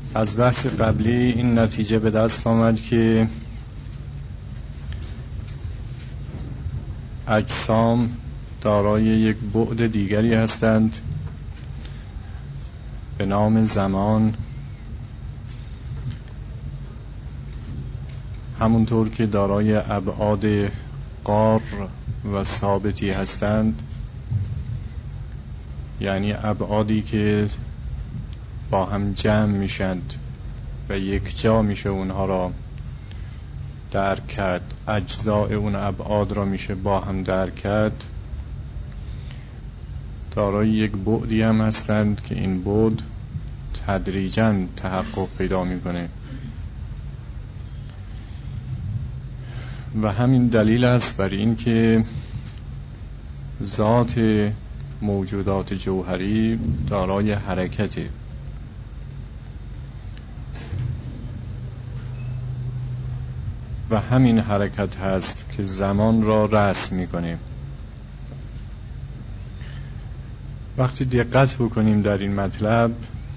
از بحث قبلی این نتیجه به دست آمد که اجسام دارای یک بعد دیگری هستند به نام زمان، همونطور که دارای ابعاد قار و ثابتی هستند، یعنی ابعادی که با هم جمع میشند و یک جا میشه اونها را درک کرد، اجزاء اون ابعاد را میشه با هم درک کرد. دارای یک بعدی هم هستند که این بعد تدریجاً تحقق پیدا میکنه و همین دلیل است بر این که ذات موجودات جوهری دارای حرکته و همین حرکت هست که زمان را رسم میکنه. وقتی دقت بکنیم در این مطلب،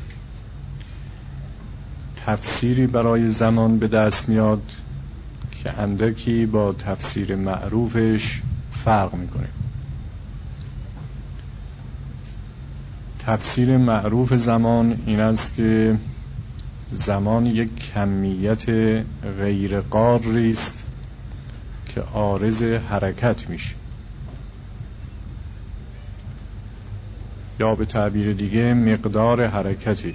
تفسیری برای زمان به دست میاد که اندکی با تفسیر معروفش فرق میکنه. تفسیر معروف زمان این است که زمان یک کمیت غیر قاری است که عارض حرکت میشه، یا به تعبیر دیگه مقدار حرکتی.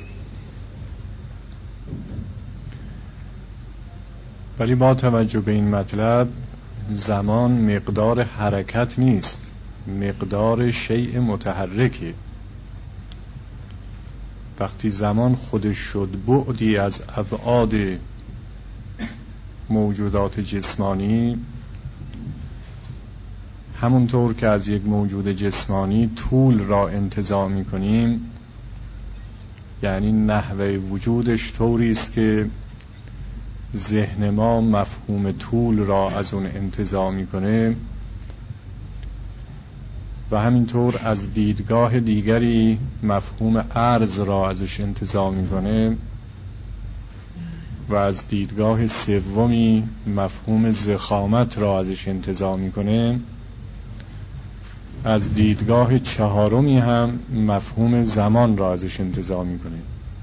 ولی با توجه به این مطلب، زمان مقدار حرکت نیست، مقدار شیء متحرکه. وقتی زمان خودش شد بعدی از ابعاد موجودات جسمانی، همونطور که از یک موجود جسمانی طول را انتزاع می‌کنیم، یعنی نحوه وجودش طوری است که ذهن ما مفهوم طول را از اون انتزاع می‌کنه و همینطور از دیدگاه دیگری مفهوم عرض را ازش انتزاع می‌کنه و از دیدگاه سومی مفهوم ضخامت را ازش انتزاع می‌کنه، از دیدگاه چهارمی هم مفهوم زمان را ازش انتزاع می‌کنه.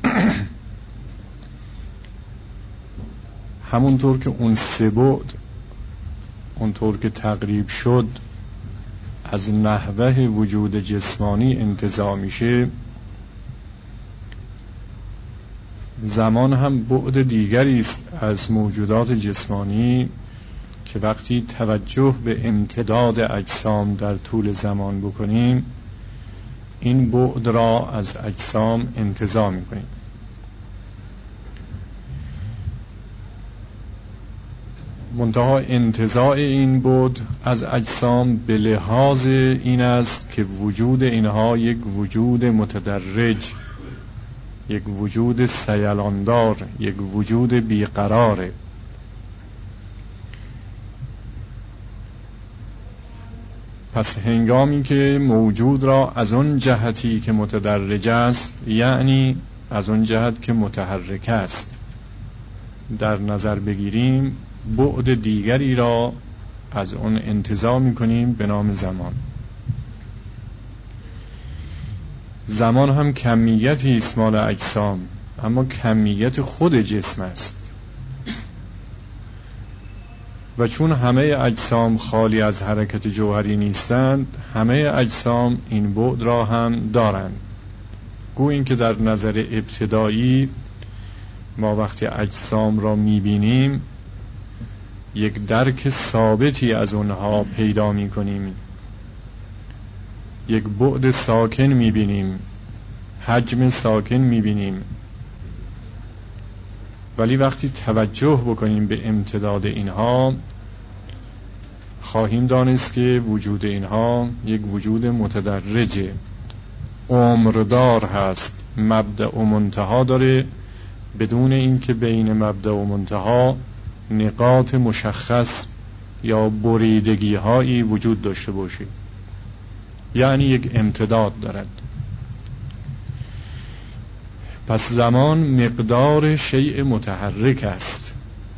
همونطور که اون سه بعد اونطور که تقریب شد از نحوه وجود جسمانی انتزاع میشه، زمان هم بعد دیگری است از موجودات جسمانی که وقتی توجه به امتداد اجسام در طول زمان بکنیم، این بعد را از اجسام انتزاع میکنیم. منتها انتزاع این بعد از اجسام به لحاظ این است که وجود اینها یک وجود متدرج، یک وجود سیلاندار، یک وجود بیقراره. پس هنگامی که موجود را از اون جهتی که متدرج است، یعنی از اون جهت که متحرک است، در نظر بگیریم، بعد دیگری را از اون انتزاع می‌کنیم به نام زمان. زمان هم کمیتی است مال اجسام، اما کمیت خود جسم است و چون همه اجسام خالی از حرکت جوهری نیستند، همه اجسام این بعد را هم دارند. گویا این که در نظر ابتدایی ما وقتی اجسام را می‌بینیم یک درک ثابتی از اونها پیدا می‌کنیم، یک بعد ساکن می‌بینیم، حجم ساکن می‌بینیم. ولی وقتی توجه بکنیم به امتداد اینها، خواهیم دانست که وجود اینها یک وجود متدرجه، عمردار هست، مبدأ و منتها داره، بدون اینکه بین مبدأ و منتها نقاط مشخص یا بریدگی هایی وجود داشته باشه، یعنی یک امتداد دارد. پس زمان مقدار شیء متحرک است،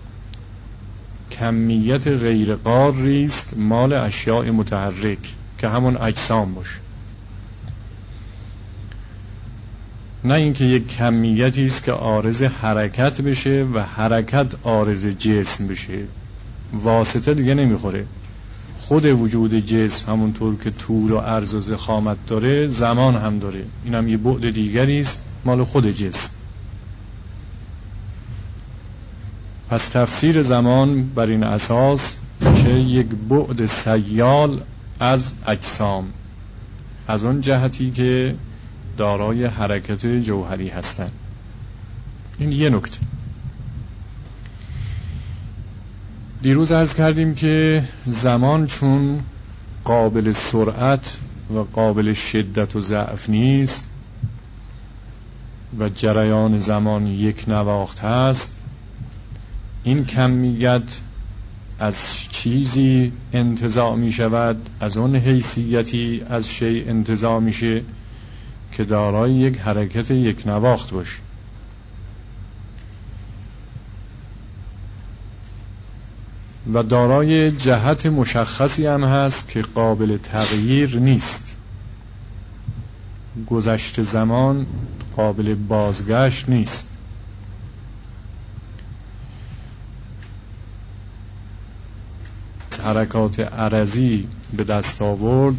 کمیت غیر قاری است مال اشیاء متحرک که همون اجسام باشه، نه اینکه یک کمیتی است که عارض حرکت بشه و حرکت عارض جسم بشه. واسطه دیگه نمیخوره. خود وجود جسم همونطور که طول و عرض و ضخامت داره زمان هم داره، این هم یه بعد دیگری است مال خود جسم. پس تفسیر زمان بر این اساس که یک بعد سیال از اجسام، از اون جهتی که دارای حرکت جوهری هستند. این یه نکته. دیروز عرض کردیم که زمان چون قابل سرعت و قابل شدت و ضعف نیست و جریان زمان یک نواخت هست، این کمیت از چیزی انتزاع می شود، از اون حیثیتی از شیء انتزاع میشه که دارای یک حرکت یک نواخت باشه. و دارای جهت مشخصی هم هست که قابل تغییر نیست. گذشت زمان قابل بازگشت نیست. حرکات عرضی به دست آورد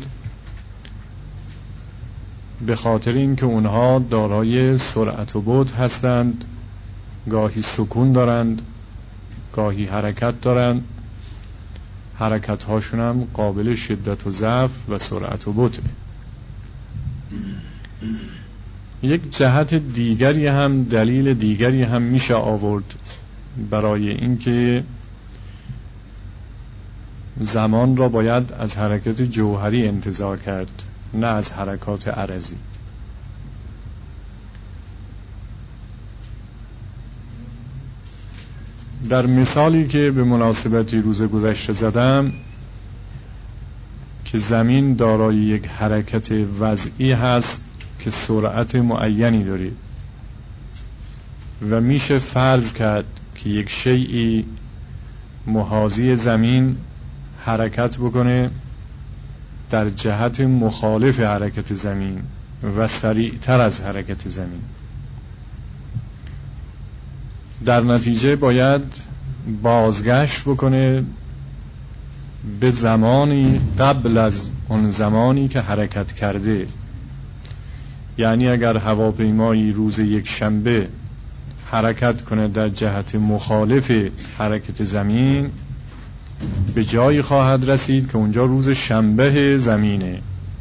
به خاطر اینکه اونها دارای سرعت و بعد هستند، گاهی سکون دارند، گاهی حرکت دارند. حرکت هاشون هم قابل شدت و ضعف و سرعت و بطء. یک جهت دیگری هم، دلیل دیگری هم میشه آورد برای اینکه زمان را باید از حرکت جوهری انتزاع کرد، نه از حرکات عرضی. در مثالی که به مناسبت روز گذشته زدم که زمین دارای یک حرکت وضعی هست که سرعت معینی داره و میشه فرض کرد که یک شیئی محاذی زمین حرکت بکنه در جهت مخالف حرکت زمین و سریعتر از حرکت زمین. در نتیجه باید بازگشت بکنه به زمانی قبل از اون زمانی که حرکت کرده. یعنی اگر هواپیمایی روز یک شنبه حرکت کنه در جهت مخالف حرکت زمین، به جایی خواهد رسید که اونجا روز شنبه زمینه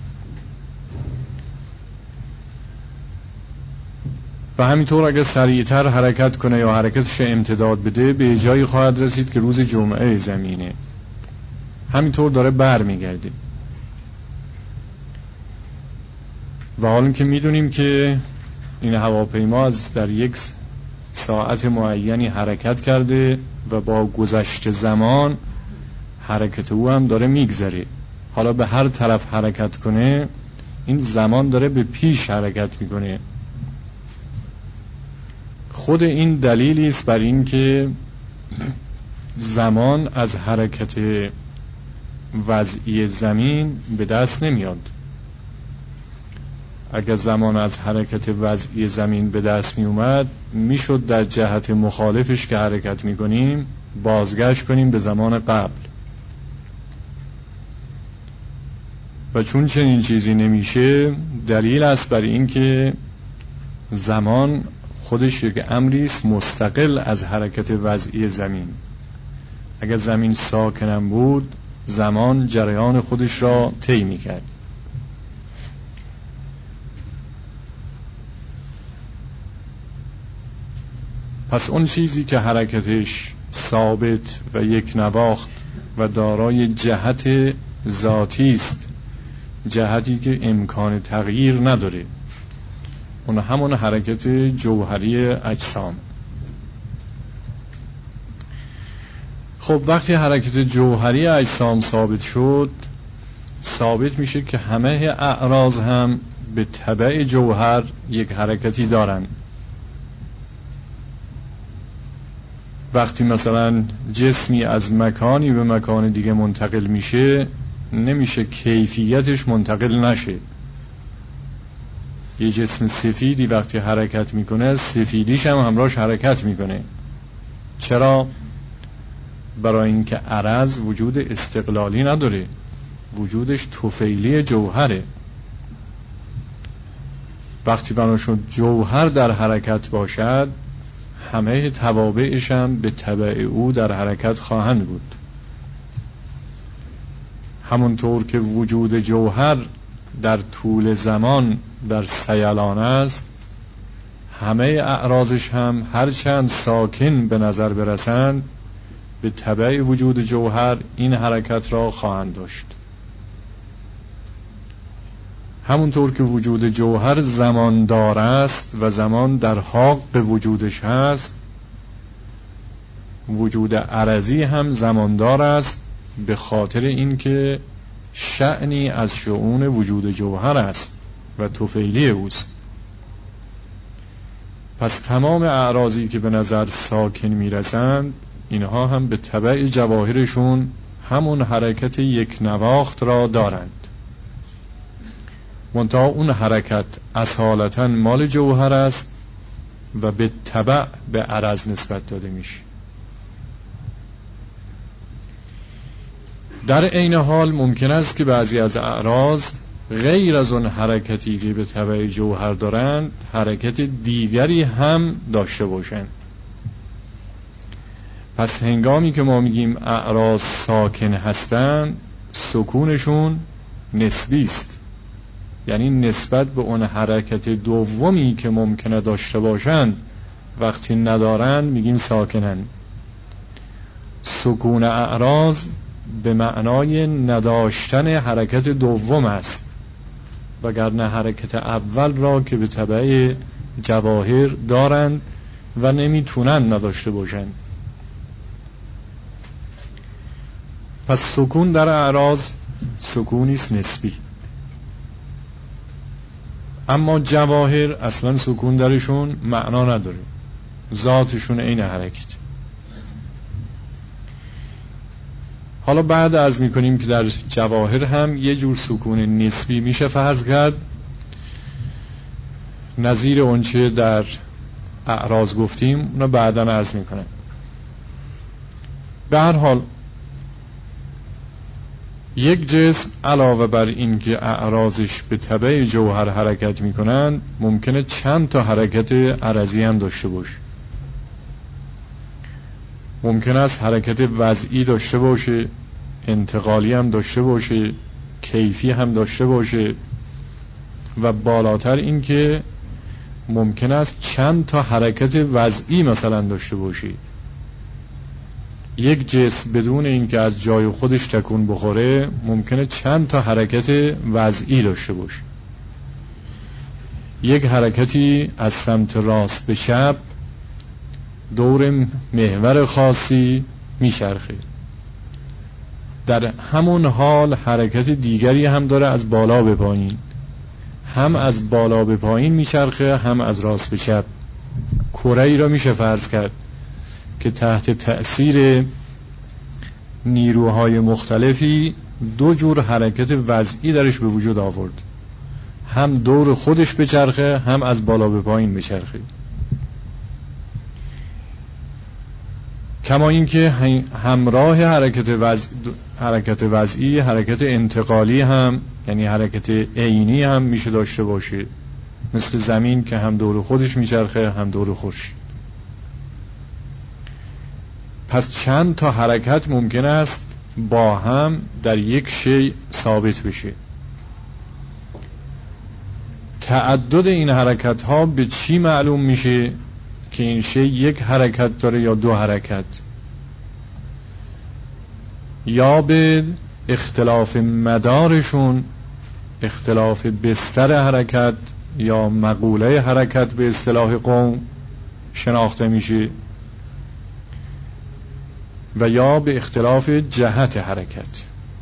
و همینطور اگر سریعتر حرکت کنه یا حرکتش امتداد بده به جایی خواهد رسید که روز جمعه زمینه. همینطور داره بر میگرده. و حالا که میدونیم که این هواپیما در یک ساعت معینی حرکت کرده و با گذشت زمان حرکت او هم داره میگذره. حالا به هر طرف حرکت کنه این زمان داره به پیش حرکت میکنه. خود این دلیلی است بر این که زمان از حرکت وضعی زمین به دست نمیاد. اگر زمان از حرکت وضعی زمین به دست می اومد میشد در جهت مخالفش که حرکت میکنیم بازگشت کنیم به زمان قبل. و چون چنین چیزی نمیشه، دلیل است بر این که زمان خودش یک امری است مستقل از حرکت وضعی زمین. اگر زمین ساکنم بود زمان جریان خودش را طی می‌کرد. پس اون چیزی که حرکتش ثابت و یک نواخت و دارای جهت ذاتی است، جهتی که امکان تغییر نداره، اون همون حرکت جوهری اجسام. خب وقتی حرکت جوهری اجسام ثابت شد، ثابت میشه که همه اعراض هم به تبع جوهر یک حرکتی دارن. وقتی مثلا جسمی از مکانی به مکان دیگه منتقل میشه، نمیشه کیفیتش منتقل نشه. یه جسم سفیدی وقتی حرکت میکنه، سفیدیش هم همراهش حرکت میکنه. چرا؟ برای اینکه عرض وجود استقلالی نداره، وجودش طفیلی جوهره. وقتی بناشون جوهر در حرکت باشد، همه توابعش هم به تبع او در حرکت خواهند بود. همونطور که وجود جوهر در طول زمان در سیلان است، همه اعراضش هم هرچند ساکن به نظر برسند، به تبع وجود جوهر این حرکت را خواهند داشت. همونطور که وجود جوهر زماندار است و زمان در حق وجودش هست، وجود عرضی هم زماندار است، به خاطر اینکه شأنی از شؤون وجود جوهر است و طفیلی اوست. پس تمام اعراضی که به نظر ساکن میرسند، اینها هم به تبع جواهرشون همون حرکت یک نواخت را دارند. منتها اون حرکت اصالتاً مال جوهر است و به تبع به عرض نسبت داده میشه. در عین حال ممکن است که بعضی از اعراض غیر از اون حرکتی که به تبع جوهر دارند، حرکت دیگری هم داشته باشند. پس هنگامی که ما میگیم اعراض ساکن هستند، سکونشون نسبی است، یعنی نسبت به اون حرکت دومی که ممکنه داشته باشند، وقتی ندارن میگیم ساکنن. سکون اعراض به معنای نداشتن حرکت دوم است، وگرنه حرکت اول را که به تبع جواهر دارند و نمیتونن نداشته باشند. پس سکون در اعراض سکونی است نسبی، اما جواهر اصلا سکون درشون معنا نداره، ذاتشون عین حرکت. حالا بعد از میکنیم که در جواهر هم یه جور سکون نسبی میشه فرض کرد، نظیر اونچه در اعراض گفتیم اونو بعداً عرض میکنم. به هر حال یک جسم علاوه بر این که اعراضش به تبع جوهر حرکت میکنن، ممکنه چند تا حرکت عرضی هم داشته باشه. ممکن است حرکت وضعی داشته باشه، انتقالی هم داشته باشه، کیفی هم داشته باشه، و بالاتر این که ممکن است چند تا حرکت وضعی مثلا داشته باشه. یک جسم بدون اینکه از جای خودش تکون بخوره، ممکنه چند تا حرکت وضعی داشته باشه. یک حرکتی از سمت راست به چپ دور محور خاصی میچرخه. در همون حال حرکت دیگری هم داره از بالا به پایین، هم از بالا به پایین میچرخه، هم از راست به چپ. کره‌ای را میشه فرض کرد که تحت تأثیر نیروهای مختلفی دو جور حرکت وضعی درش به وجود آورد، هم دور خودش بچرخه، هم از بالا به پایین بچرخه. کما اینکه همراه حرکت وضعی حرکت انتقالی هم، یعنی حرکت عینی هم میشه داشته باشه، مثل زمین که هم دور خودش میچرخه هم دور خورشید. پس چند تا حرکت ممکن است با هم در یک شیء ثابت بشه. تعدد این حرکت ها به چی معلوم میشه که این شیء یک حرکت داره یا دو حرکت؟ یا به اختلاف مدارشون، اختلاف بستر حرکت یا مقوله حرکت به اصطلاح قوم شناخته میشه، و یا به اختلاف جهت حرکت.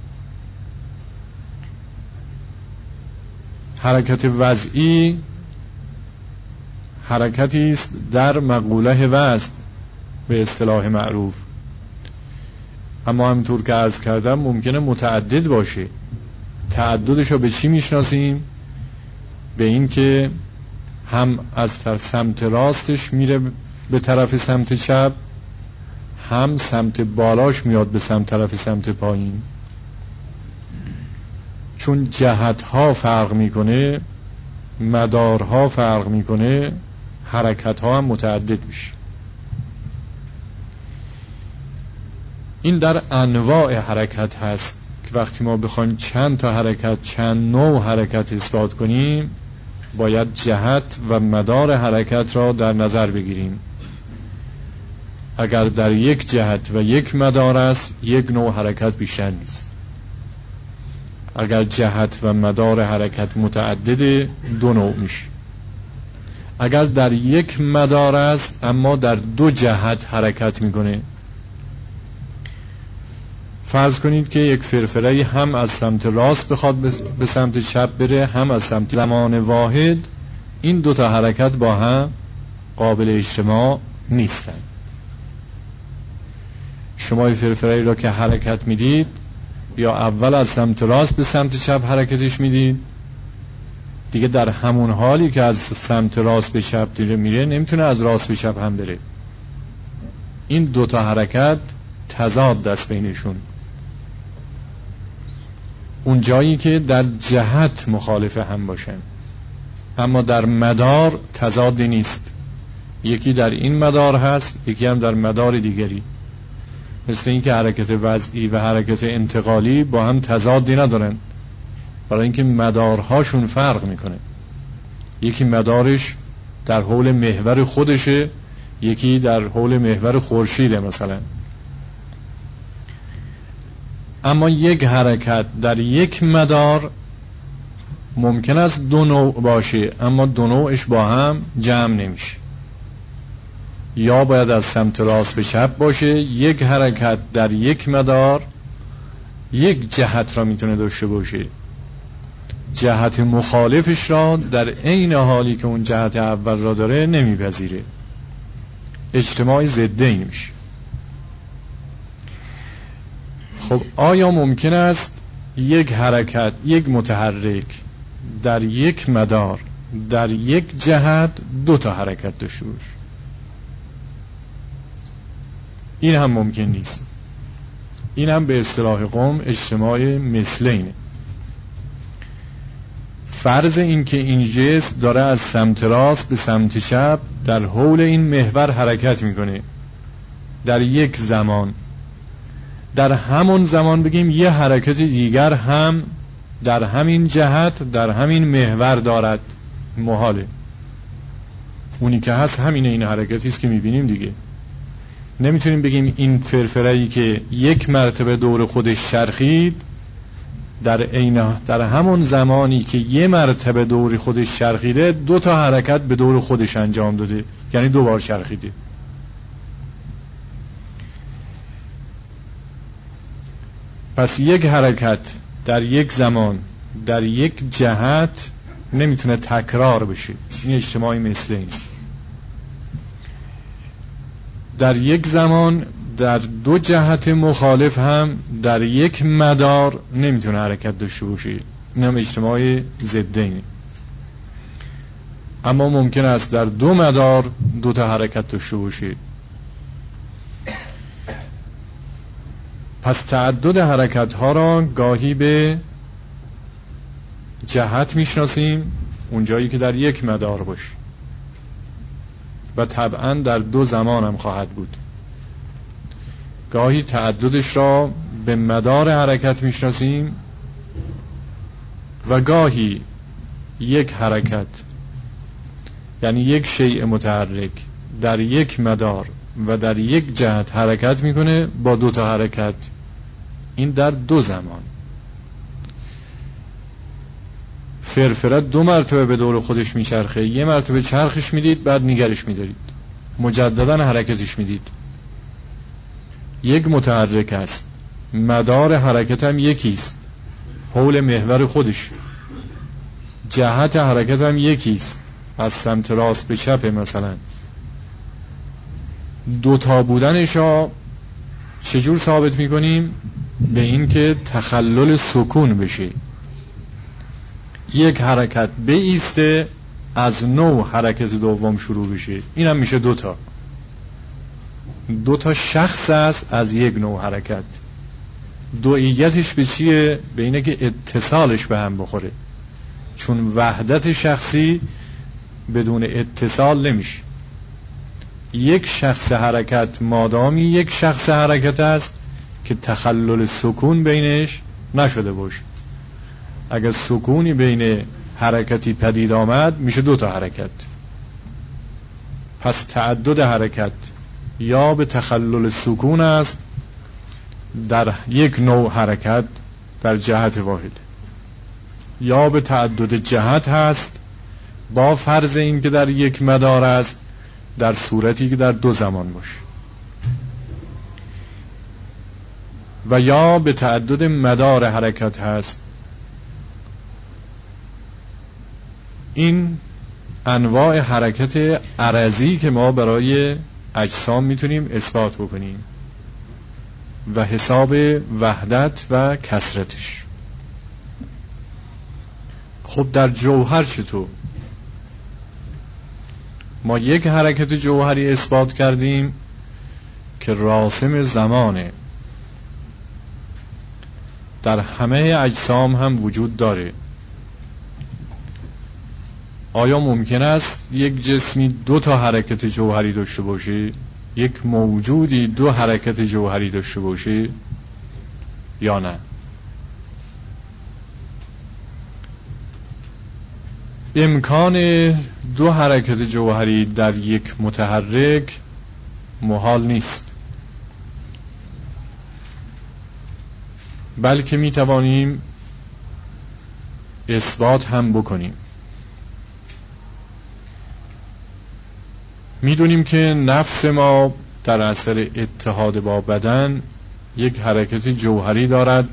حرکت وضعی حرکتی است در مقوله وزن، به اصطلاح معروف. اما همینطور که عرض کردم ممکنه متعدد باشه. تعددش رو به چی میشناسیم؟ به این که هم از سمت راستش میره به طرف سمت چپ، هم سمت بالاش میاد به طرف سمت پایین. چون جهتها فرق میکنه، مدارها فرق میکنه، حرکتها هم متعدد میشه. این در انواع حرکت هست که وقتی ما بخوایم چند تا حرکت، چند نوع حرکت اثبات کنیم، باید جهت و مدار حرکت را در نظر بگیریم. اگر در یک جهت و یک مدار است، یک نوع حرکت بیشتر نیست. اگر جهت و مدار حرکت متعدد، دو نوع میشه. اگر در یک مدار است اما در دو جهت حرکت میکنه، فرض کنید که یک فرفره هم از سمت راست بخواد به سمت چپ بره، هم از سمت زمان واحد، این دو تا حرکت با هم قابل اجتماع نیستند. شما فرفره را که حرکت میدید، یا اول از سمت راست به سمت چپ حرکتش میدید، دیگه در همون حالی که از سمت راست به چپ دیره میره، نمیتونه از راست به چپ هم بره. این دو تا حرکت تضاد دست بینشون. اون جایی که در جهت مخالف هم باشن، اما در مدار تضادی نیست. یکی در این مدار هست، یکی هم در مدار دیگری. مثل این که حرکت وضعی و حرکت انتقالی با هم تضادی ندارن، برای اینکه مدارهاشون فرق میکنه. یکی مدارش در حول محور خودشه، یکی در حول محور خورشیده مثلا. اما یک حرکت در یک مدار ممکن است دو نوع باشه، اما دو نوعش با هم جمع نمیشه. یا باید از سمت راست به چپ باشه. یک حرکت در یک مدار یک جهت را میتونه داشته باشه، جهت مخالفش را در عین حالی که اون جهت اول را داره نمیپذیره، اجتماع ضدین میشه. خب آیا ممکن است یک حرکت، یک متحرک در یک مدار در یک جهت دو تا حرکت داشته باشه؟ این هم ممکن نیست. این هم به اصطلاح قوم اجتماع مثلینه. فرض این که این جسم داره از سمت راست به سمت چپ در حول این محور حرکت میکنه در یک زمان، در همون زمان بگیم یه حرکت دیگر هم در همین جهت در همین محور دارد، محاله. اونی که هست همینه، این حرکتی است که میبینیم دیگه. نمیتونیم بگیم این فرفره‌ای که یک مرتبه دور خودش چرخید در همون زمانی که یه مرتبه دور خودش چرخیده دو تا حرکت به دور خودش انجام داده، یعنی دو بار چرخیده. پس یک حرکت در یک زمان در یک جهت نمیتونه تکرار بشه. این اجتماعی مثل این. در یک زمان در دو جهت مخالف هم در یک مدار نمیتونه حرکت داشته باشه. این هم اجتماع ضدین. اما ممکن است در دو مدار دو تا حرکت داشته باشه. پس تعدد حرکت ها را گاهی به جهت میشناسیم، اونجایی که در یک مدار باشه، و طبعا در دو زمان هم خواهد بود. گاهی تعددش را به مدار حرکت میشناسیم و گاهی یک حرکت، یعنی یک شیء متحرک در یک مدار و در یک جهت حرکت میکنه با دو تا حرکت. این در دو زمان. فرفره دو مرتبه به دور خودش میچرخه، یه مرتبه چرخش میدید بعد نگرش میدارید، مجددا حرکتش میدید. یک متحرک است، مدار حرکت هم یکیست، حول محور خودش. جهت حرکت هم یکیست، از سمت راست به چپ مثلا. دوتا بودنش را چجور ثابت میکنیم؟ به این که تخلل سکون بشه، یک حرکت بایسته از نو حرکت دوم شروع بشه، این هم میشه دوتا شخص است از یک نوع حرکت. دوئیتش به چیه؟ به اینه که اتصالش به هم بخوره، چون وحدت شخصی بدون اتصال نمیشه. یک شخص حرکت مادامی یک شخص حرکت است که تخلل سکون بینش نشده باشه. اگر سکونی بین حرکتی پدید آمد میشه دوتا حرکت. پس تعدد حرکت یا به تخلل سکون است در یک نوع حرکت در جهت واحد، یا به تعدد جهت هست با فرض این که در یک مدار است در صورتی که در دو زمان باشه، و یا به تعدد مدار حرکت هست. این انواع حرکت عرضی که ما برای اجسام میتونیم اثبات بکنیم و حساب وحدت و کثرتش. خب در جوهر چطور؟ ما یک حرکت جوهری اثبات کردیم که راسم زمانه، در همه اجسام هم وجود داره. آیا ممکن است یک جسمی دو تا حرکت جوهری داشته باشه؟ یک موجودی دو حرکت جوهری داشته باشه یا نه؟ امکان دو حرکت جوهری در یک متحرک محال نیست، بلکه می توانیم اثبات هم بکنیم. میدونیم که نفس ما در اثر اتحاد با بدن یک حرکت جوهری دارد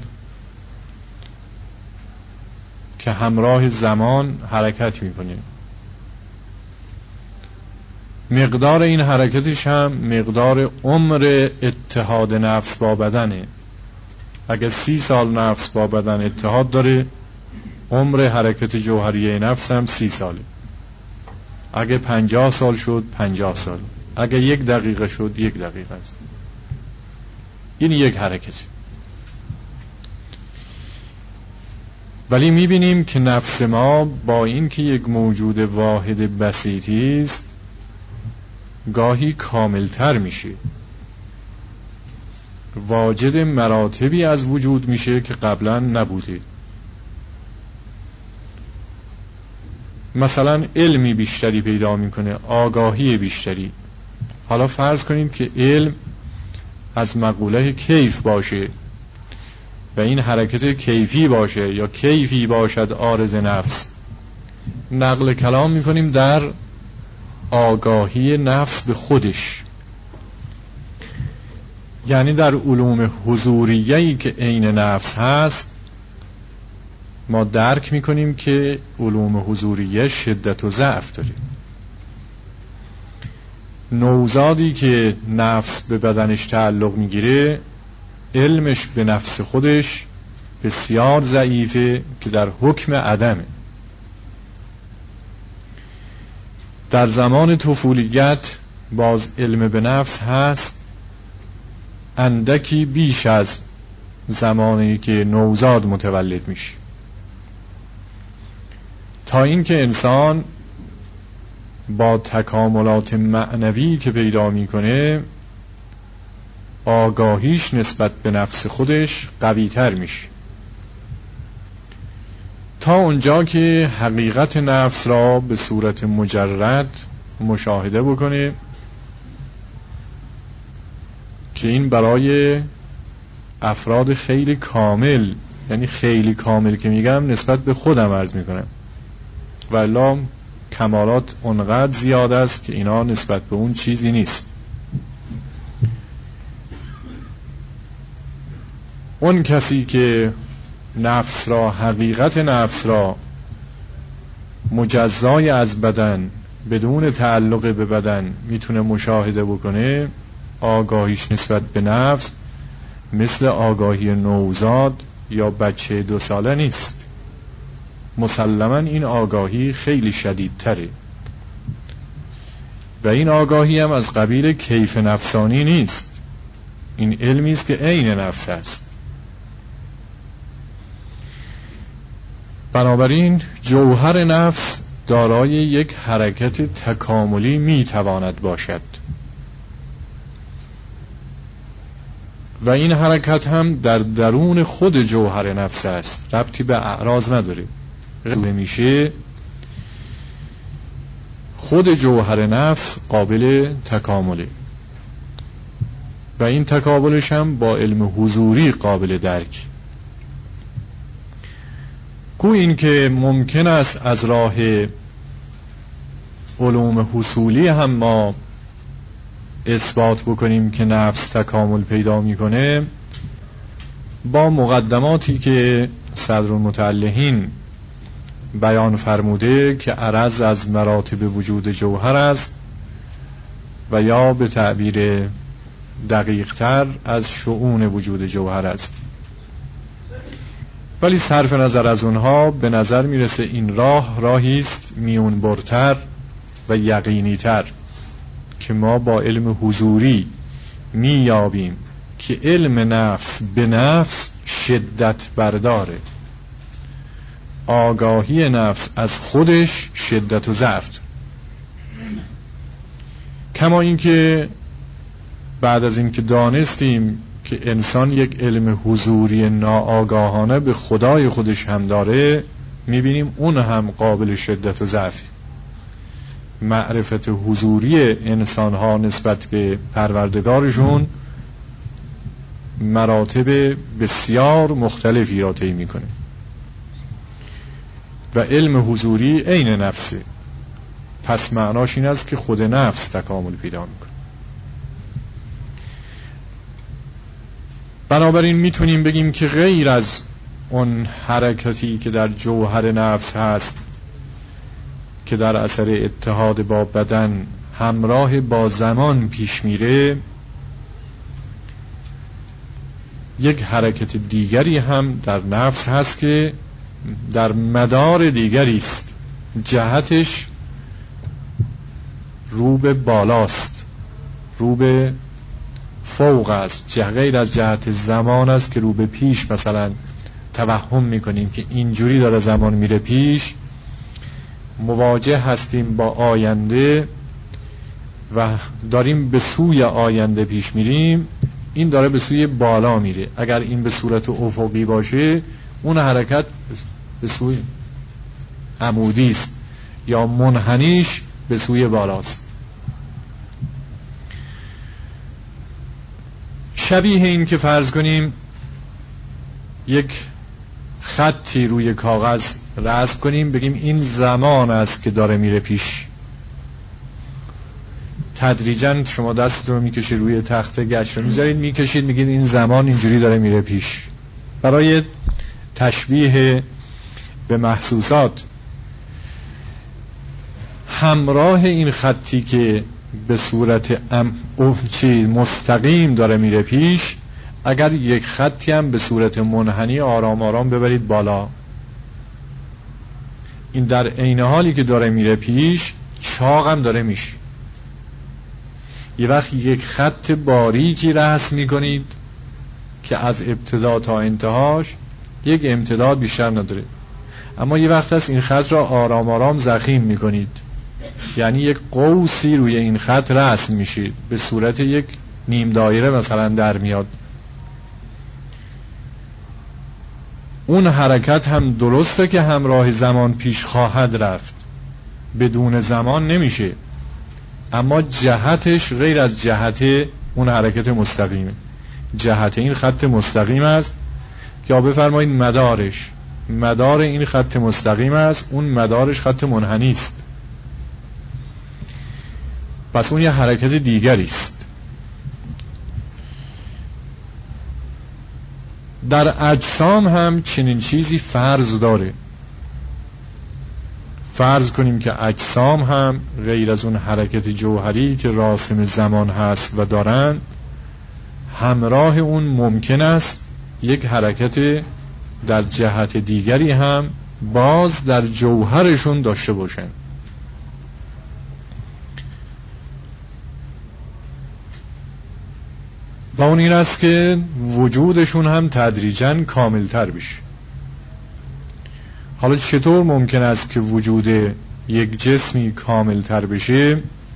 که همراه زمان حرکت میکنه. مقدار این حرکتش هم مقدار عمر اتحاد نفس با بدنه. اگر 30 سال نفس با بدن اتحاد داره، عمر حرکت جوهری نفس هم 30 ساله. اگه 50 سال شد 50 سال، اگه 1 دقیقه شد 1 دقیقه است. این یک حرکت. ولی میبینیم که نفس ما با این که یک موجود واحد بسیطی است گاهی کاملتر میشه، واجد مراتبی از وجود میشه که قبلا نبوده. مثلا علمی بیشتری پیدا میکنه، آگاهی بیشتری. حالا فرض کنیم که علم از مقوله کیف باشه و این حرکت کیفی باشه یا کیفی باشد عارض نفس. نقل کلام میکنیم در آگاهی نفس به خودش، یعنی در علوم حضوریه‌ای که عین نفس هست ما درک میکنیم که علوم حضوریه شدت و ضعف داره. نوزادی که نفس به بدنش تعلق میگیره علمش به نفس خودش بسیار ضعیفه که در حکم عدمه. در زمان طفولیت باز علم به نفس هست، اندکی بیش از زمانی که نوزاد متولد میشه، تا اینکه انسان با تکاملات معنوی که پیدا میکنه آگاهیش نسبت به نفس خودش قوی تر میشه، تا اونجا که حقیقت نفس را به صورت مجرد مشاهده بکنه، که این برای افراد خیلی کامل، یعنی خیلی کامل که میگم نسبت به خودم عرض میکنم، والا کمالات اونقدر زیاد است که اینا نسبت به اون چیزی نیست. اون کسی که حقیقت نفس را مجزای از بدن بدون تعلق به بدن میتونه مشاهده بکنه، آگاهیش نسبت به نفس مثل آگاهی نوزاد یا بچه 2 ساله نیست. مسلماً این آگاهی خیلی شدیدتره و این آگاهی هم از قبیل کیف نفسانی نیست. این علمی است که عین نفس است. بنابراین جوهر نفس دارای یک حرکت تکاملی میتواند باشد و این حرکت هم در درون خود جوهر نفس است، ربطی به اعراض نداره. میشه خود جوهر نفس قابل تکامله و این تکاملش هم با علم حضوری قابل درک. گویا این که ممکن است از راه علوم حصولی هم ما اثبات بکنیم که نفس تکامل پیدا میکنه، با مقدماتی که صدرالمتعلحین بیان فرموده که عرض از مراتب وجود جوهر است و یا به تعبیر دقیق تر از شؤون وجود جوهر است. ولی صرف نظر از اونها به نظر میرسه این راهی است میون برتر و یقینی تر که ما با علم حضوری میابیم که علم نفس به نفس شدت برداره، آگاهی نفس از خودش شدت و ضعف. کما اینکه بعد از اینکه دانستیم که انسان یک علم حضوری ناآگاهانه به خدای خودش هم داره، میبینیم اون هم قابل شدت و ضعفی. معرفت حضوری انسان ها نسبت به پروردگارشون مراتب بسیار مختلفی را طی میکنه و علم حضوری عین نفسه، پس معناش این است که خود نفس تکامل پیدا میکنه. بنابراین میتونیم بگیم که غیر از اون حرکتی که در جوهر نفس هست که در اثر اتحاد با بدن همراه با زمان پیش میره، یک حرکت دیگری هم در نفس هست که در مدار دیگری است، جهتش رو به بالاست، رو به فوق است، غیر از جهت زمان است که رو به پیش مثلا توهم میکنیم که اینجوری داره زمان میره پیش، مواجه هستیم با آینده و داریم به سوی آینده پیش میریم. این داره به سوی بالا میره. اگر این به صورت افقی باشه اون حرکت به سوی عمودی است یا منحنیش به سوی بالاست. شبیه این که فرض کنیم یک خطی روی کاغذ رسم کنیم، بگیم این زمان است که داره میره پیش. تدریجاً شما دستتون رو میکشید روی تخته، گچ رو میذارید میکشید، میگید این زمان اینجوری داره میره پیش. برای تشبیه به محسوسات، همراه این خطی که به صورت مستقیم داره میره پیش، اگر یک خطی هم به صورت منحنی آرام آرام ببرید بالا، این در عین حالی که داره میره پیش چاق هم داره میشه. یه وقت یک خط باریکی رسم میکنید که از ابتدا تا انتهاش یک امتداد بیشتر نداره، اما یه وقت هست این خط را آرام آرام ضخیم میکنید، یعنی یک قوسی روی این خط رسم میشید، به صورت یک نیم دایره مثلا در میاد. اون حرکت هم درسته که همراه زمان پیش خواهد رفت، بدون زمان نمیشه، اما جهتش غیر از جهت اون حرکت مستقیمه. جهت این خط مستقیم است یا بفرمایید مدار این خط مستقیم است، اون مدارش خط منحنی است، پس اون یه حرکت دیگری است. در اجسام هم چنین چیزی فرض داره. فرض کنیم که اجسام هم غیر از اون حرکت جوهری که راسم زمان هست و دارند، همراه اون ممکن است یک حرکت در جهت دیگری هم باز در جوهرشون داشته باشن. و اون این است که وجودشون هم تدریجاً کاملتر بشه. حالا چطور ممکن است که وجود یک جسمی کاملتر بشه؟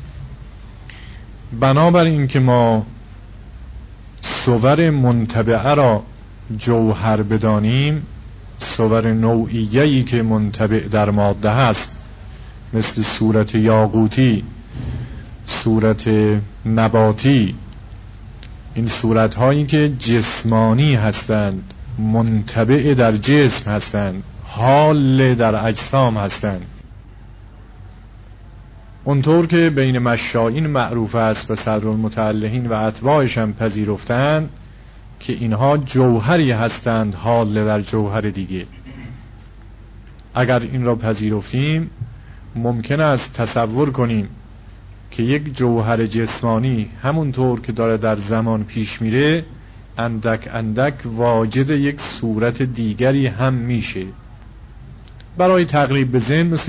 بنابر این که ما صور منطبعه را جوهر بدانیم، صور نوعیه‌ای که منطبع در ماده هست، مثل صورت یاقوتی، صورت نباتی، این صورت هایی که جسمانی هستند، منطبع در جسم هستند، حال در اجسام هستند، اونطور که بین مشایین معروف است و صدرالمتعلقین و اتباعش هم پذیرفتند که اینها جوهری هستند حال در جوهر دیگه. اگر این را پذیرفتیم ممکن است تصور کنیم که یک جوهر جسمانی همونطور که داره در زمان پیش میره اندک اندک واجد یک صورت دیگری هم میشه. برای تقریب به ذهن مثل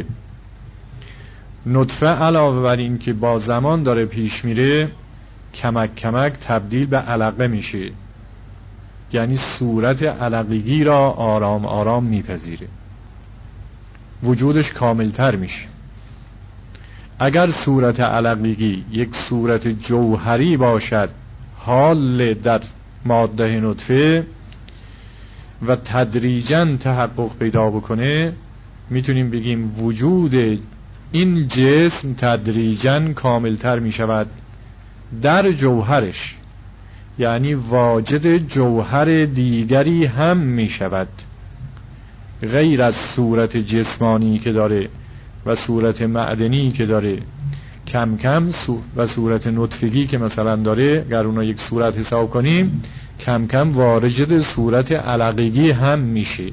نطفه علاوه بر این که با زمان داره پیش میره کمک کمک تبدیل به علقه میشه، یعنی صورت علقگی را آرام آرام میپذیره، وجودش کاملتر میشه. اگر صورت علقگی یک صورت جوهری باشد حال در ماده نطفه و تدریجاً تحقق پیدا بکنه، میتونیم بگیم وجود این جسم تدریجاً کاملتر میشود در جوهرش، یعنی واجد جوهر دیگری هم میشود غیر از صورت جسمانی که داره و صورت معدنی که داره، کم کم و صورت نطفگی که مثلا داره، اگر اونا یک صورت حساب کنیم کم کم واجد صورت علقگی هم میشه.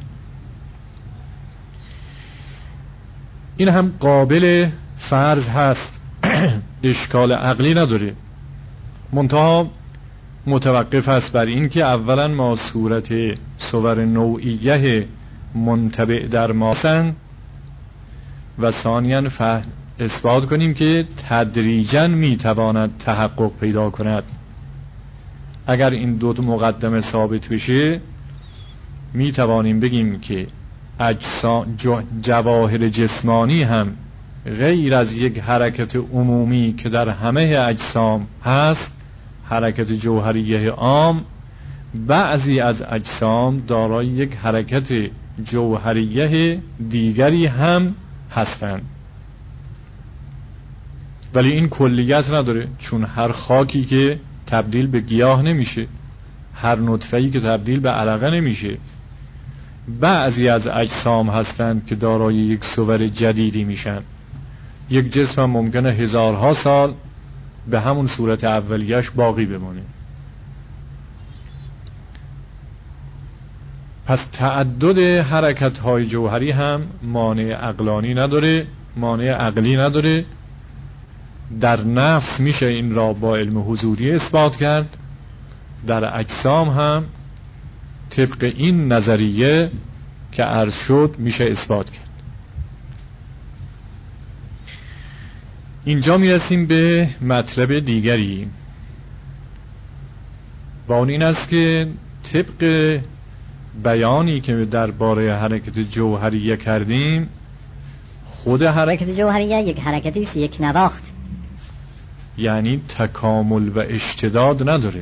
این هم قابل فرض هست، اشکال عقلی نداره، منتها متوقف است بر این که اولا ما صور نوعیه منطبع در ما هستند و ثانیاً اثبات کنیم که تدریجاً میتواند تحقق پیدا کند. اگر این دو مقدمه ثابت بشه میتوانیم بگیم که جواهر جسمانی هم غیر از یک حرکت عمومی که در همه اجسام هست، حرکت جوهریه عام، بعضی از اجسام دارای یک حرکت جوهریه دیگری هم هستند. ولی این کلیت نداره، چون هر خاکی که تبدیل به گیاه نمیشه، هر نطفه‌ای که تبدیل به علقه نمیشه. بعضی از اجسام هستند که دارای یک صور جدیدی میشن. یک جسم هم ممکنه هزارها سال به همون صورت اولیش باقی بمونه. پس تعدد حرکت‌های جوهری هم مانع عقلانی نداره، مانع عقلی نداره. در نفس میشه این را با علم حضوری اثبات کرد، در اجسام هم طبق این نظریه که عرض شد میشه اثبات کرد. اینجا میرسیم به مطلب دیگری و اون این است که طبق بیانی که درباره حرکت جوهریه کردیم، خود حرکت جوهریه یک حرکتی است یک نواخت، یعنی تکامل و اشتداد نداره.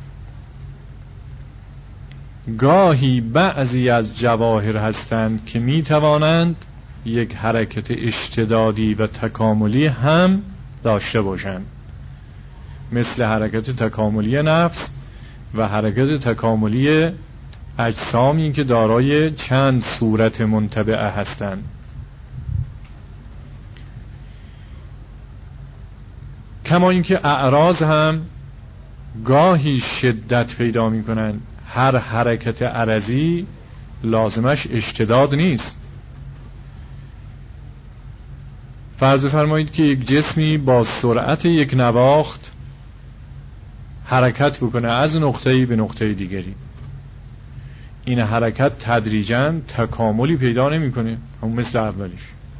گاهی بعضی از جواهر هستند که می توانند یک حرکت اشتدادی و تکاملی هم داشته باشند، مثل حرکت تکاملی نفس و حرکت تکاملی اجسامی که دارای چند صورت منطبعه هستند. کما اینکه اعراض هم گاهی شدت پیدا می کنند. هر حرکت عرضی لازمش اشتداد نیست. فرض فرمایید که یک جسمی با سرعت یک نواخت حرکت بکنه از نقطه‌ای به نقطه دیگری. این حرکت تدریجاً تکاملی پیدا نمی‌کنه، همون مثل اولیش.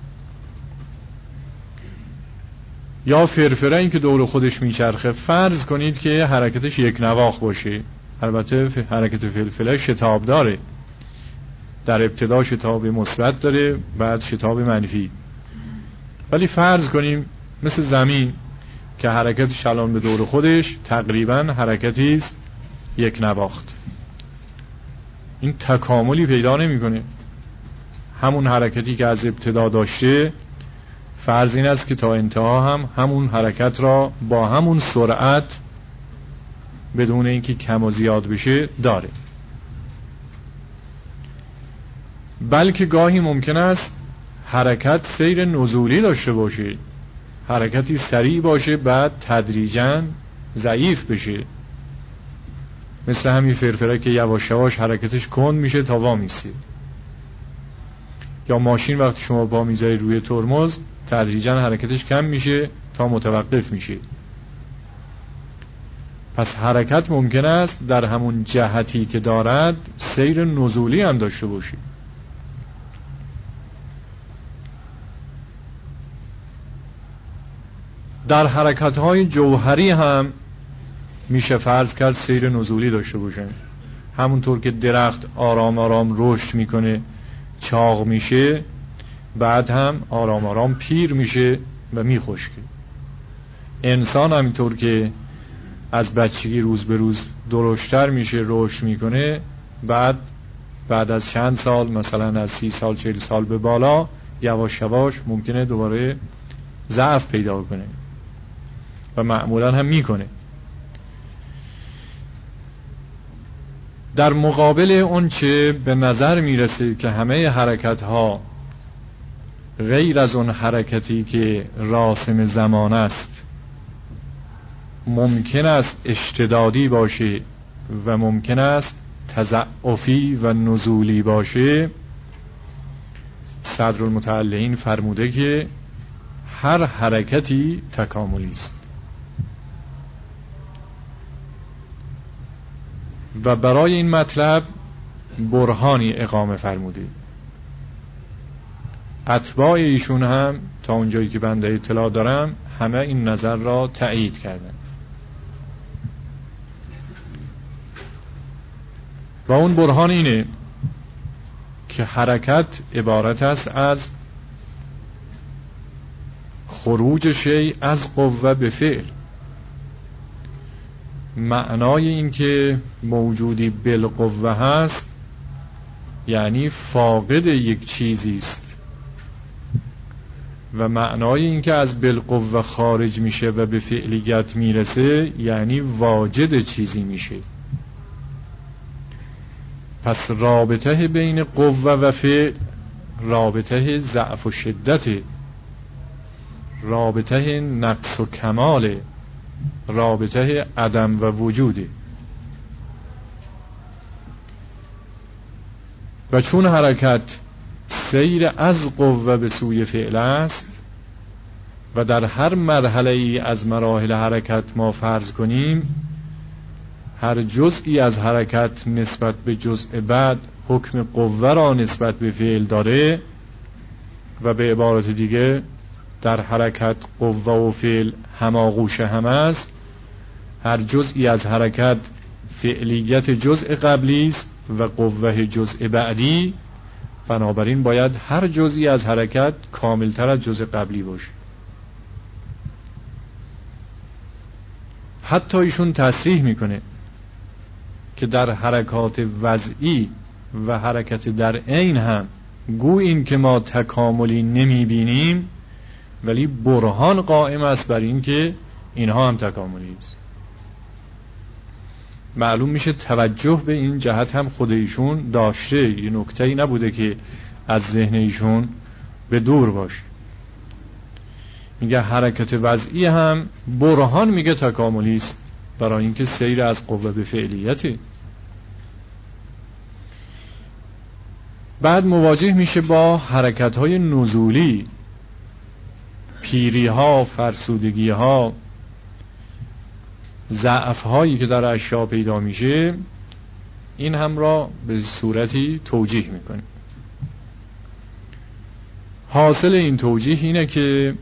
یا فرفره این که دور خودش میچرخه، فرض کنید که حرکتش یک نواخت باشه. البته حرکت فلفله شتاب داره، در ابتدا شتاب مثبت داره، بعد شتاب منفی. ولی فرض کنیم مثل زمین که حرکتش الان به دور خودش تقریبا حرکتی است یک نواخت. این تکاملی پیدا نمی‌کنه. همون حرکتی که از ابتدا داشته، فرض این است که تا انتها هم همون حرکت را با همون سرعت بدون اینکه کم و زیاد بشه داره. بلکه گاهی ممکن است حرکت سیر نزولی داشته باشه، حرکتی سریع باشه بعد تدریجاً ضعیف بشه، مثل همین فرفره که یواش یواش حرکتش کند میشه تا وامیسته. یا ماشین وقتی شما پا میذاری روی ترمز تدریجاً حرکتش کم میشه تا متوقف میشه. پس حرکت ممکن است در همون جهتی که دارد سیر نزولی هم داشته باشه. در حرکت‌های جوهری هم میشه فرض کرد سیر نزولی داشته باشه. همونطور که درخت آرام آرام رشد میکنه، چاق میشه، بعد هم آرام آرام پیر میشه و میخشکه. انسان همینطور که از بچگی روز به روز درشتر میشه، رشد میکنه، بعد از چند سال، مثلا از 30 سال 40 سال به بالا، یواش یواش ممکنه دوباره ضعف پیدا کنه و معمولا هم میکنه. در مقابل اون چه به نظر میرسه که همه حرکت ها غیر از اون حرکتی که راسم زمان است ممکن است اشتدادی باشه و ممکن است تضعفی و نزولی باشه، صدرالمتعلقین فرموده که هر حرکتی تکاملی است. و برای این مطلب برهانی اقامه فرموده. اتباع ایشون هم تا اونجایی که بنده اطلاع دارم همه این نظر را تأیید کردن. و اون برهان اینه که حرکت عبارت است از خروج شیء از قوه به فعل. معنای این که موجودی بالقوه هست یعنی فاقد یک چیزی است، و معنای این که از بالقوه خارج میشه و به فعلیت میرسه یعنی واجد چیزی میشه. پس رابطه بین قوه و فعل رابطه ضعف و شدت، رابطه نقص و کمال، رابطه عدم و وجوده. و چون حرکت سیر از قوه به سوی فعل است و در هر مرحله ای از مراحل حرکت ما فرض کنیم هر جزئی از حرکت نسبت به جزء بعد حکم قوه را نسبت به فعل داره، و به عبارت دیگه در حرکت قوه و فعل هماغوش هم است. هر جزئی از حرکت فعلیت جزء قبلی است و قوه جزء بعدی، بنابراین باید هر جزئی از حرکت کاملتر از جزء قبلی باشه. حتی ایشون تصریح میکنه که در حرکات وضعی و حرکت در عین هم گویی این که ما تکاملی نمیبینیم، ولی برهان قائم است بر این که اینها هم تکاملی است. معلوم میشه توجه به این جهت هم خود ایشون داشته، یه نکته‌ای نبوده که از ذهن ایشون به دور باشه. میگه حرکت وضعی هم برهان میگه تکاملی است، برای اینکه سیر از قوه به فعلیته. بعد مواجه میشه با حرکت‌های نزولی. پیری ها، فرسودگی ها، ضعف هایی که در اشیاء پیدا میشه، این هم را به صورتی توجیه میکنه. حاصل این توجیه اینه که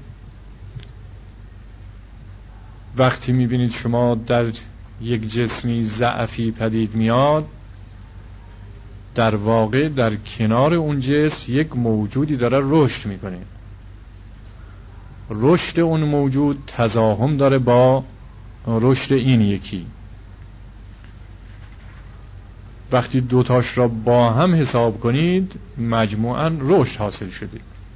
وقتی میبینید شما در یک جسمی ضعفی پدید میاد، در واقع در کنار اون جسم یک موجودی داره رشد میکنه. رشد اون موجود تزاحم داره با رشد این یکی. وقتی دوتاش را با هم حساب کنید مجموعاً رشد حاصل شده.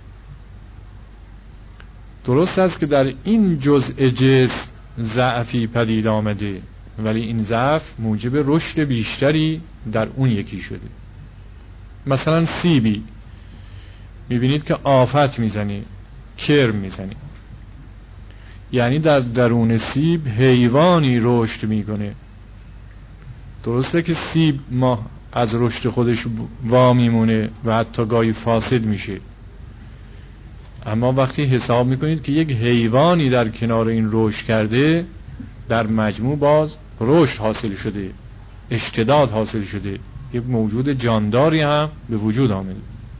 درست است که در این جزء جسم ضعفی پدید آمده، ولی این ضعف موجب رشد بیشتری در اون یکی شده. مثلا سیبی میبینید که آفت میزنه، کرم میزنه، یعنی در درون سیب حیوانی رشد میکنه. درسته که سیب ما از رشد خودش وا میمونه و حتی گاهی فاسد میشه، اما وقتی حساب میکنید که یک حیوانی در کنار این رشد کرده، در مجموع باز رشد حاصل شده، اشتداد حاصل شده، یک موجود جانداری هم به وجود آمده.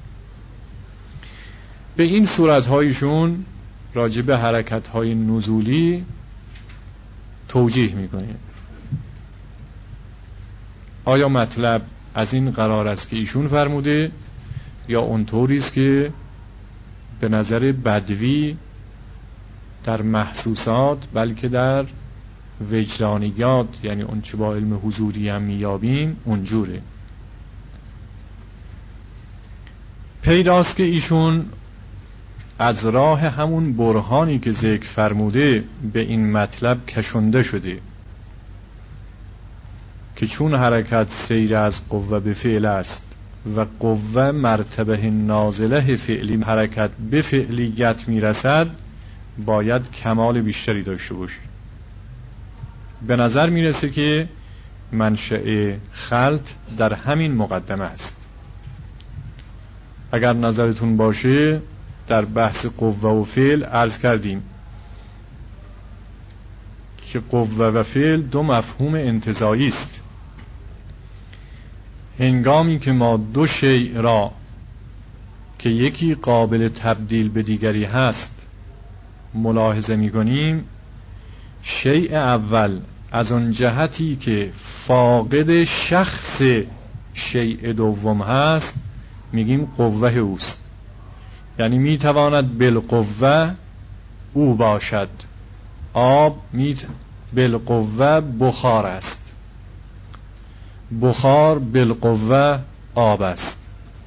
به این صورتهایشون راجع به حرکتهای نزولی توجیه میکنه. آیا مطلب از این قرار است که ایشون فرموده، یا اونطوری است که به نظر بدوی در محسوسات بلکه در وجدانیات، یعنی اون چه با علم حضوری هم میابیم اونجوره؟ پیداست که ایشون از راه همون برهانی که ذکر فرموده به این مطلب کشنده شده که چون حرکت سیر از قوه به فعل است و قوه مرتبه نازله فعلی حرکت به فعلیت میرسد، باید کمال بیشتری داشته باشه. به نظر میرسه که منشأ خلط در همین مقدمه است. اگر نظرتون باشه در بحث قوه و فعل عرض کردیم که قوه و فعل دو مفهوم انتزاعی است. هنگامی که ما دو شیء را که یکی قابل تبدیل به دیگری هست ملاحظه می‌کنیم، شیء اول از اون جهتی که فاقد شخص شیء دوم هست میگیم قوه اوست. یعنی میتواند بالقوه او باشد. آب بالقوه بخار است، بخار بالقوه آب است.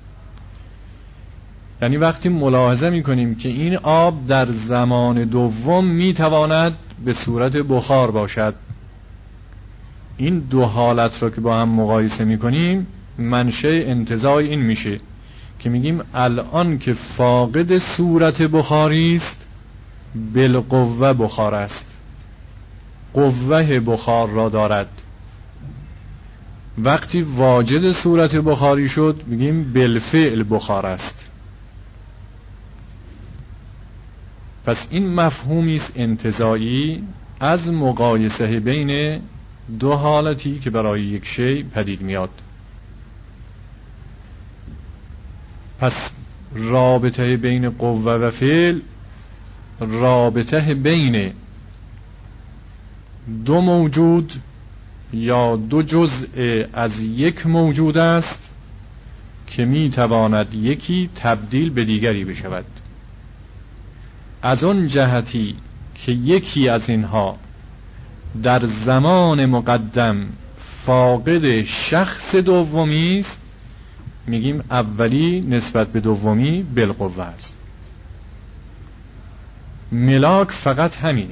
یعنی وقتی ملاحظه میکنیم که این آب در زمان دوم میتواند به صورت بخار باشد، این دو حالت را که با هم مقایسه میکنیم منشأ انتزاع این میشه که میگیم الان که فاقد صورت بخاری است بالقوه بخار است، قوه بخار را دارد. وقتی واجد صورت بخاری شد میگیم بالفعل بخار است. پس این مفهومی است انتزاعی از مقایسه بین دو حالتی که برای یک شیء پدید میاد. پس رابطه بین قوه و فعل رابطه بین دو موجود یا دو جزء از یک موجود است که می تواند یکی تبدیل به دیگری بشود. از اون جهتی که یکی از اینها در زمان مقدم فاقد شخص دومی است میگیم اولی نسبت به دومی بالقوه است. ملاک فقط همینه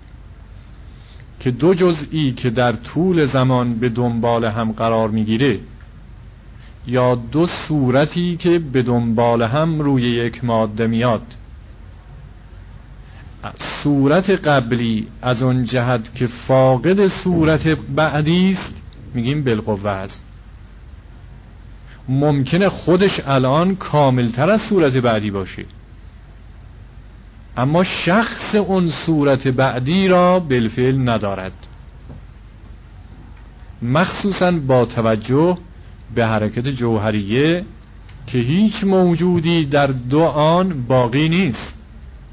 که دو جزئی که در طول زمان به دنبال هم قرار میگیره یا دو صورتی که به دنبال هم روی یک ماده میاد، صورت قبلی از اون جهت که فاقد صورت بعدی است میگیم بالقوه است. ممکنه خودش الان کاملتر از صورت بعدی باشه، اما شخص اون صورت بعدی را بالفعل ندارد، مخصوصا با توجه به حرکت جوهریه که هیچ موجودی در دو آن باقی نیست.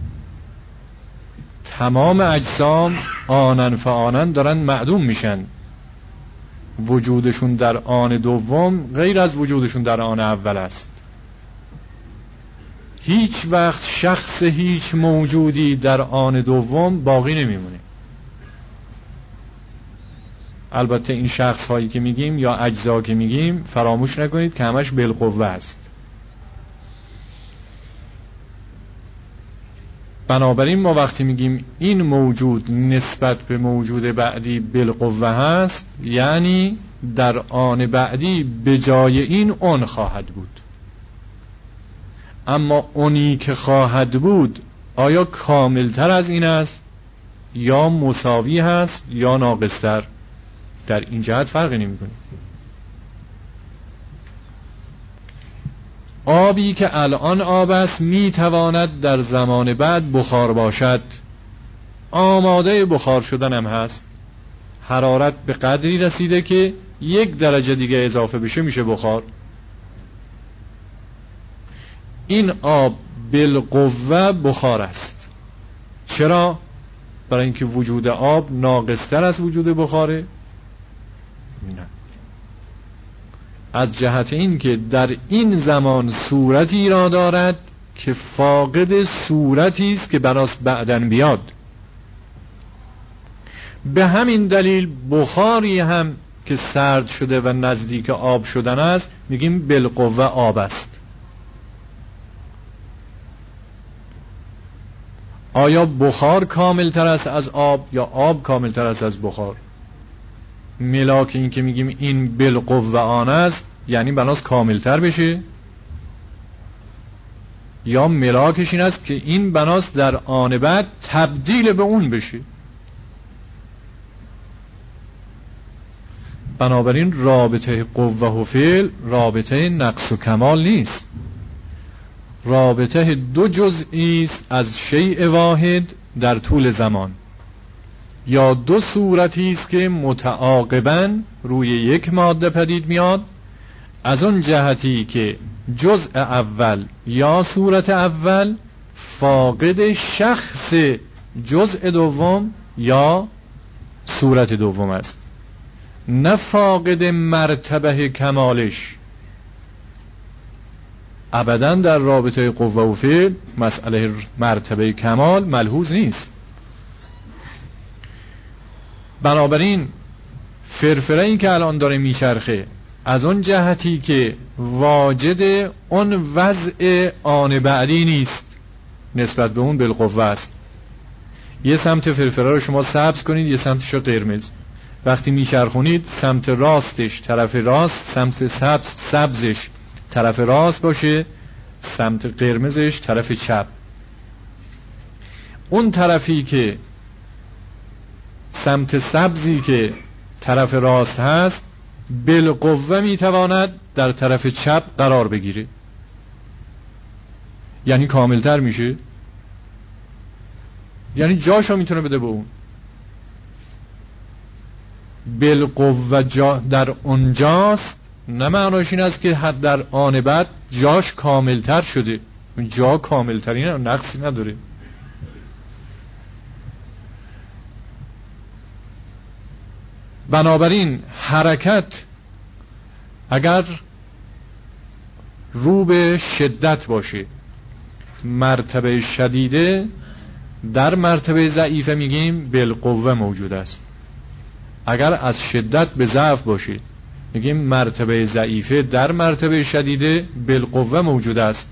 تمام اجسام آنن فآنن دارن معدوم میشن، وجودشون در آن دوم غیر از وجودشون در آن اول است. هیچ وقت شخص هیچ موجودی در آن دوم باقی نمیمونه. البته این شخص هایی که میگیم یا اجزا که میگیم فراموش نکنید که همش بالقوه است. بنابراین ما وقتی میگیم این موجود نسبت به موجود بعدی بالقوه هست، یعنی در آن بعدی به جای این اون خواهد بود. اما اونی که خواهد بود آیا کاملتر از این است یا مساوی هست یا ناقصتر؟ در این جهت فرقی نمی‌کنه. آبی که الان آب است میتواند در زمان بعد بخار باشد، آماده بخار شدن هم هست. حرارت به قدری رسیده که 1 درجه دیگه اضافه بشه میشه بخار. این آب بالقوه بخار است. چرا؟ برای اینکه وجود آب ناقصتر از وجود بخاره؟ نه، از جهت این که در این زمان صورتی را دارد که فاقد صورتی است که براش بعدن بیاد. به همین دلیل بخاری هم که سرد شده و نزدیک آب شدن است میگیم بالقوه آب است. آیا بخار کامل تر است از آب یا آب کامل تر است از بخار؟ ملاک این که میگیم این بالقوه آن است یعنی بناس کامل تر بشه، یا ملاکش این است که این بناس در آن بعد تبدیل به اون بشه. بنابراین رابطه قوه و فعل رابطه نقص و کمال نیست، رابطه 2 جزئی است از شیء واحد در طول زمان، یا 2 صورتی است که متعاقباً روی یک ماده پدید میاد، از اون جهتی که جزء اول یا صورت اول فاقد شخص جزء دوم یا صورت دوم است، نه فاقد مرتبه کمالش. ابداً در رابطه قوه و فعل مسئله مرتبه کمال ملحوظ نیست. بنابراین فرفره این که الان داره میچرخه از اون جهتی که واجد اون وضع آن بعدی نیست، نسبت به اون بالقوه است. یه سمت فرفره رو شما سبز کنید، یه سمتش رو قرمز. وقتی میچرخونید سمت راستش طرف راست، سمت سبزش طرف راست باشه، سمت قرمزش طرف چپ. اون طرفی که سمت سبزی که طرف راست هست بالقوه میتواند در طرف چپ قرار بگیره، یعنی کاملتر میشه، یعنی جاشو میتونه بده به اون. بالقوه در اونجاست، نه معناش این است که حد در آن بعد جاش کاملتر شده. جا کاملترین نقصی نداره. بنابراین حرکت اگر رو به شدت باشه، مرتبه شدیده در مرتبه ضعیفه میگیم بالقوه موجود است. اگر از شدت به ضعف باشه میگیم مرتبه ضعیفه در مرتبه شدیده بالقوه موجود است.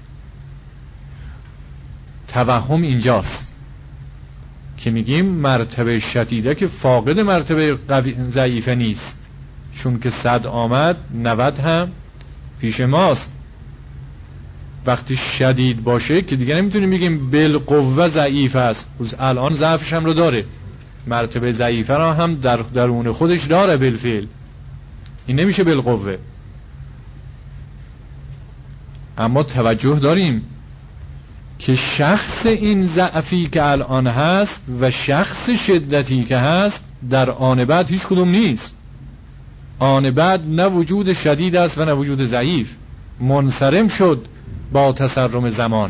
توهم اینجاست که میگیم مرتبه شدیده که فاقد مرتبه ضعیفه نیست، چون که 100 آمد 90 هم پیش ماست. وقتی شدید باشه که دیگه نمیتونیم بگیم بالقوه ضعیف است، الان ضعفش هم رو داره، مرتبه ضعیفه را هم در درون خودش داره بالفعل، این نمیشه بالقوه. اما توجه داریم که شخص این ضعفی که الان هست و شخص شدتی که هست در آن بعد هیچ کدوم نیست. آن بعد نه وجود شدید است و نه وجود ضعیف، منصرم شد با تسرم زمان.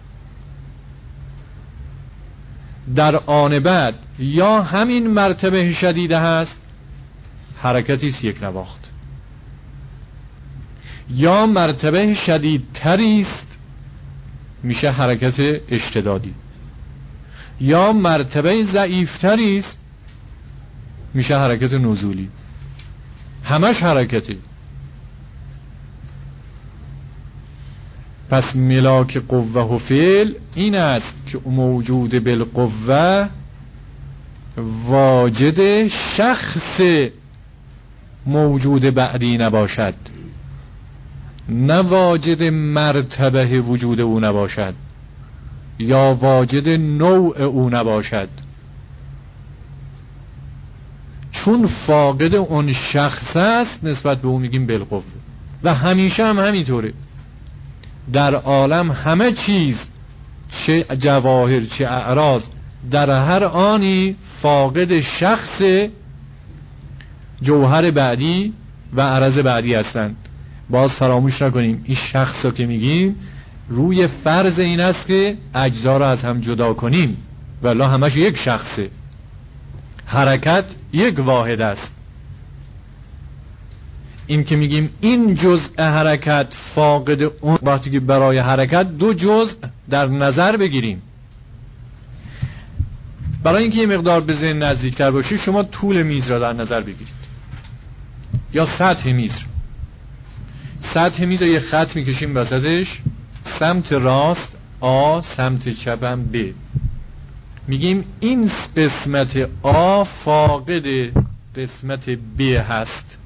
در آن بعد یا همین مرتبه شدیده هست، حرکتی است یک نواخت، یا مرتبه شدیدتری است، میشه حرکت اشتدادی، یا مرتبه ضعیفتری است، میشه حرکت نزولی. همش حرکتی. پس ملاک قوه و فعل این است که موجود بالقوه واجد شخص موجود بعدی نباشد، نه واجد مرتبه وجود او نباشد یا واجد نوع او نباشد. چون فاقد اون شخص است نسبت به او میگیم بالقوه. و همیشه هم همینطوره در عالم، همه چیز چه جواهر چه اعراض در هر آنی فاقد شخص جوهر بعدی و عرض بعدی هستند. باز فراموش نکنیم این شخص رو که میگیم روی فرض این است که اجزا رو از هم جدا کنیم، ولی همش یک شخصه. حرکت یک واحد است. این که میگیم این جزء حرکت فاقد اون، وقتی که برای حرکت دو جزء در نظر بگیریم. برای اینکه یه مقدار به ذهن نزدیکتر باشی، شما طول میز را در نظر بگیرید یا سطح میز. سطح میز رو یه خط میکشیم وسطش، سمت راست آ، سمت چپم ب. میگیم این قسمت آ فاقد قسمت ب هست.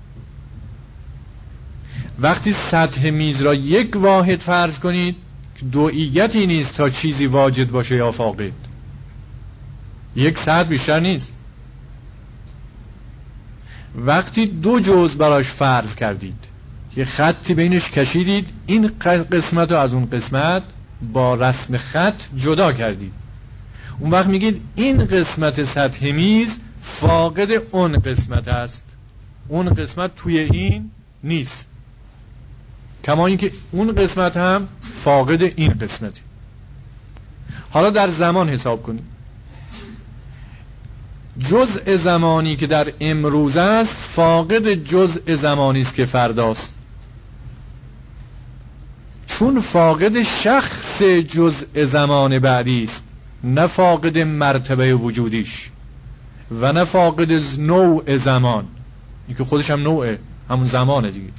وقتی سطح میز را یک واحد فرض کنید، دوئیتی نیست تا چیزی واجد باشه یا فاقد. یک سطح بیشتر نیست. وقتی دو جزء براش فرض کردید، یه خطی بینش کشیدید، این قسمت رو از اون قسمت با رسم خط جدا کردید، اون وقت میگید این قسمت سطح میز فاقد اون قسمت است، اون قسمت توی این نیست. کما اینکه اون قسمت هم فاقد این قسمتی. حالا در زمان حساب کنید. جزء زمانی که در امروز است فاقد جزء زمانی است که فرداست، چون فاقد شخص جزء زمان بعدی است، نه فاقد مرتبه وجودیش و نه فاقد نوع زمان. این که خودش هم نوعه، همون زمانه دیگه.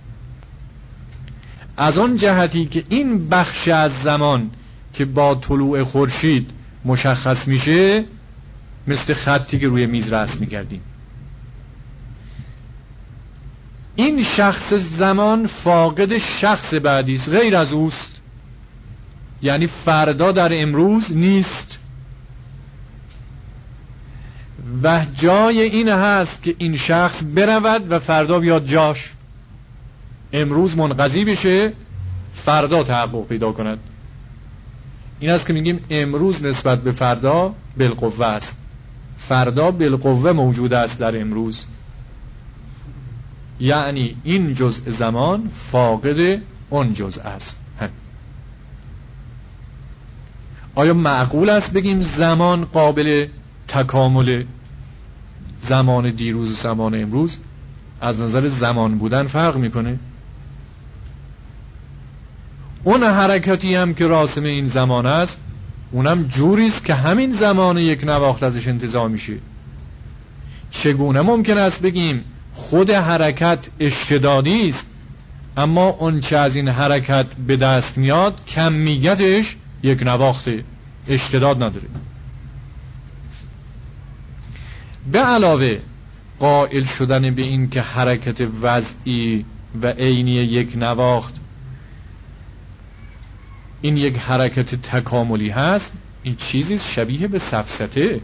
از آن جهتی که این بخش از زمان که با طلوع خورشید مشخص میشه، مثل خطی که روی میز رسم می‌کردیم، این شخص زمان فاقد شخص بعدی است، غیر از اوست. یعنی فردا در امروز نیست و جای این هست که این شخص برود و فردا بیاد جاش. امروز منقضی بشه، فردا تحقق پیدا کند. این است که میگیم امروز نسبت به فردا بالقوه است، فردا بالقوه موجود است در امروز. یعنی این جزء زمان فاقد اون جزء است. آیا معقول است بگیم زمان قابل تکامل؟ زمان دیروز و زمان امروز از نظر زمان بودن فرق میکنه. اون حرکتی هم که راسم این زمان است، اونم جوریست که همین زمان یک نواخت ازش انتزاع میشه. چگونه ممکن است بگیم خود حرکت اشتدادی است، اما اون چه از این حرکت به دست میاد کمیتش یک نواخته، اشتداد نداره؟ به علاوه قائل شدن به این که حرکت وضعی و عینی یک نواخت این یک حرکت تکاملی هست، این چیزی شبیه به سفسطه.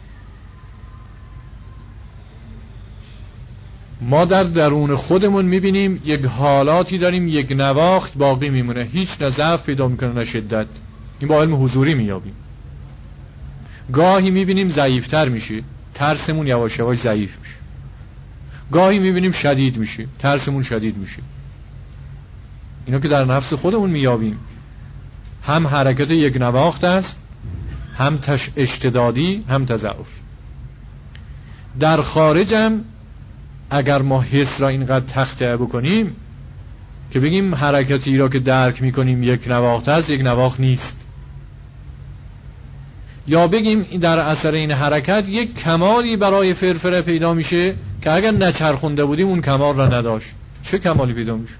ما در درون خودمون میبینیم یک حالاتی داریم، یک نواخت باقی میمونه، هیچ نه ضعف پیدا میکنه نه شدت. این با علم حضوری میابیم. گاهی میبینیم ضعیفتر میشه، ترسمون یواش یواش ضعیف میشه. گاهی میبینیم شدید میشه، ترسمون شدید میشه. اینا که در نفس خودمون میابیم. هم حرکت یک نواخت است، هم اشتدادی، هم تضعفی. در خارجم اگر ما حس را اینقدر تخطئه بکنیم که بگیم حرکتی را که درک میکنیم یک نواخت است، یک نواخت نیست، یا بگیم در اثر این حرکت یک کمالی برای فرفره پیدا میشه که اگر نچرخونده بودیم اون کمال را نداشت، چه کمالی پیدا میشه؟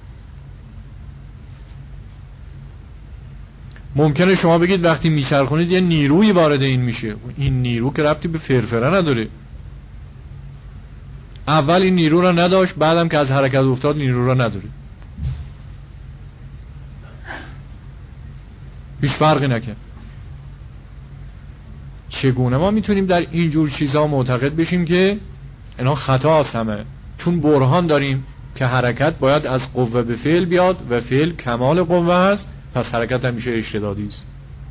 ممکنه شما بگید وقتی میچرخونید یه نیروی وارد این میشه. این نیرو که ربطی به فرفره نداره. اول این نیرو را نداشت، بعدم که از حرکت افتاد نیرو را نداره. هیچ فرقی نکرد. چگونه ما میتونیم در اینجور چیزها معتقد بشیم که اینا خطا است همه؟ چون برهان داریم که حرکت باید از قوه به فعل بیاد و فعل کمال قوه است، پس حرکت همیشه اشتدادی است.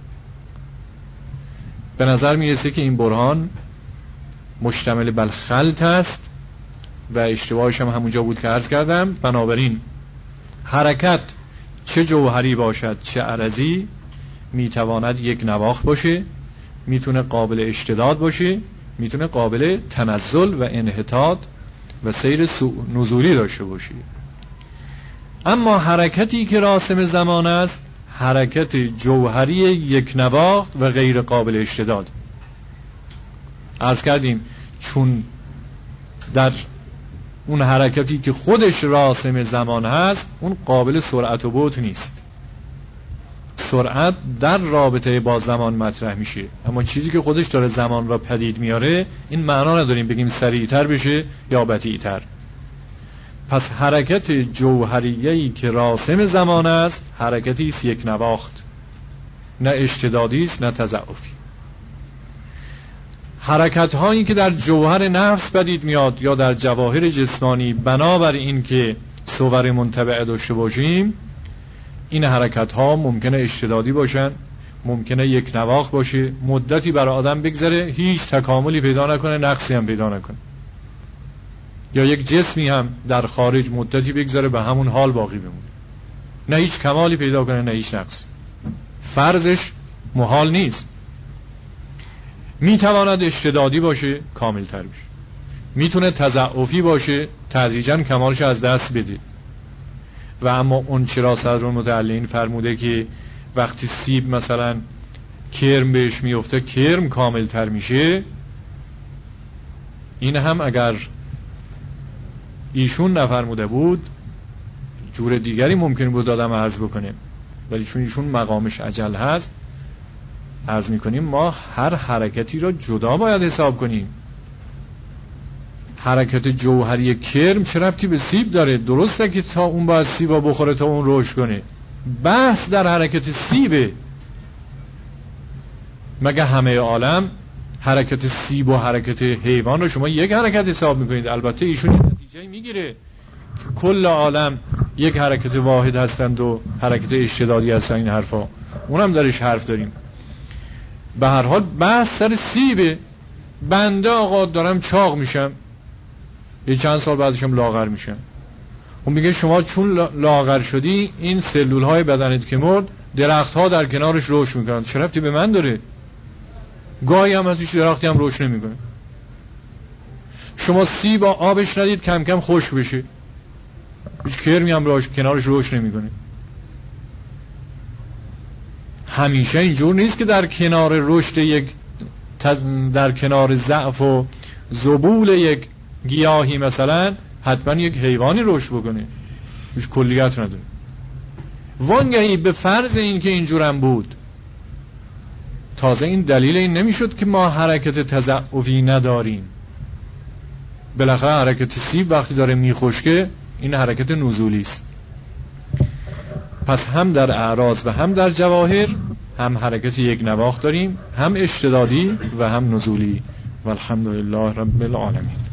به نظر میرسه که این برهان مشتمل بر خلط است و اشتباهش هم همونجا بود که عرض کردم. بنابراین حرکت چه جوهری باشد چه عرضی میتواند یک نواخت باشه، میتونه قابل اشتداد باشه، میتونه قابل تنزل و انحطاط و سیر نزولی داشته باشه. اما حرکتی که راسم زمان است حرکت جوهری یک نواخت و غیر قابل اشتداد. عرض کردیم چون در اون حرکتی که خودش راسم زمان هست اون قابل سرعت و بعد نیست. سرعت در رابطه با زمان مطرح میشه، اما چیزی که خودش داره زمان را پدید میاره این معنا نداریم بگیم سریعتر بشه یا بطیئتر. پس حرکت جوهریه‌ای که راسم زمان است حرکتی است یک نواخت، نه اشتدادی است نه تضعفی. حرکت هایی که در جوهر نفس پدید میاد یا در جواهر جسمانی بنابر این که صور منطبعه داشته باشیم، این حرکت ها ممکنه اشتدادی باشن، ممکنه یک نواخت باشه، مدتی برای آدم بگذره هیچ تکاملی پیدا نکنه، نقصی هم پیدا نکنه، یا یک جسمی هم در خارج مدتی بگذره به همون حال باقی بمونه، نه هیچ کمالی پیدا کنه نه هیچ نقص. فرضش محال نیست. میتواند اشتدادی باشه کامل تر بشه، میتونه تضعفی باشه تدریجا کمالش از دست بده. و اما اون چرا صدرالمتعلین فرموده که وقتی سیب مثلا کرم بهش میفته کرم کامل تر میشه، این هم اگر ایشون نفرموده بود جور دیگری ممکن بود آدم عرض بکنه، ولی چون ایشون مقامش عجل هست عرض میکنیم ما هر حرکتی را جدا باید حساب کنیم. حرکت جوهری کرم چه ربطی به سیب داره؟ درسته که تا اون باید سیبا بخوره تا اون رشد کنه، بحث در حرکت سیبه. مگه همه عالم حرکت سیب و حرکت حیوان رو شما یک حرکت حساب میکنید؟ البته ایشون این نتیجه میگیره که کل عالم یک حرکت واحد هستند و حرکت اشتدادی هستند. این حرفا اونم درش حرف داریم. به هر حال بحث سر سیبه. بنده آقا دارم چاق میشم، یه چند سال بعدشم لاغر میشم. اون میگه شما چون لاغر شدی این سلول های بدنت که مرد درخت ها در کنارش رشد میکنن. چه ربطی به من داره؟ گاهی هم از هیچ درختی هم رشد نمیکنه. شما سیب آبش ندید کم کم خشک بشه، هیچ کرمی هم کنارش رشد نمیکنه. همیشه اینجور نیست که در کنار رشد در کنار ضعف و ذبول یک گیاهی مثلا حتما یک حیوانی رشد بکنه، هیچ کلیت نداره. وانگهی به فرض این که اینجورم بود، تازه این دلیل این نمیشد که ما حرکت تضعفی نداریم. بالاخره حرکت سیب وقتی داره میخشکه این حرکت نزولی است. پس هم در اعراض و هم در جواهر هم حرکت یک نواخت داریم، هم اشتدادی و هم نزولی. والحمدلله رب العالمین.